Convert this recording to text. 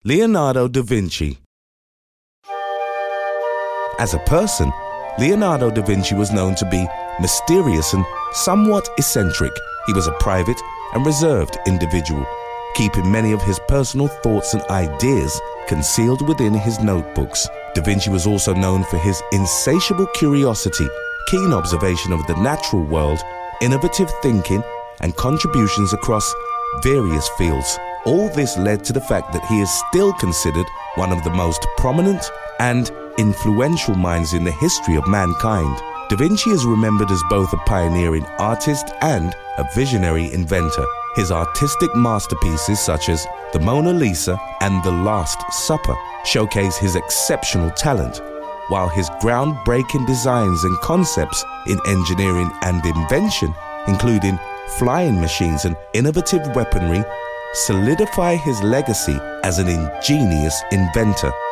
Leonardo da Vinci. As a person, Leonardo da Vinci was known to be mysterious and somewhat eccentric. He was a private and reserved individual, keeping many of his personal thoughts and ideas concealed within his notebooks. Da Vinci was also known for his insatiable curiosity, keen observation of the natural world, innovative thinking, and contributions across various fields. All this led to the fact that he is still considered one of the most prominent and influential minds in the history of mankind. Da Vinci is remembered as both a pioneering artist and a visionary inventor. His artistic masterpieces such as the Mona Lisa and the Last Supper showcase his exceptional talent, while his groundbreaking designs and concepts in engineering and invention, including flying machines and innovative weaponry, solidify his legacy as an ingenious inventor.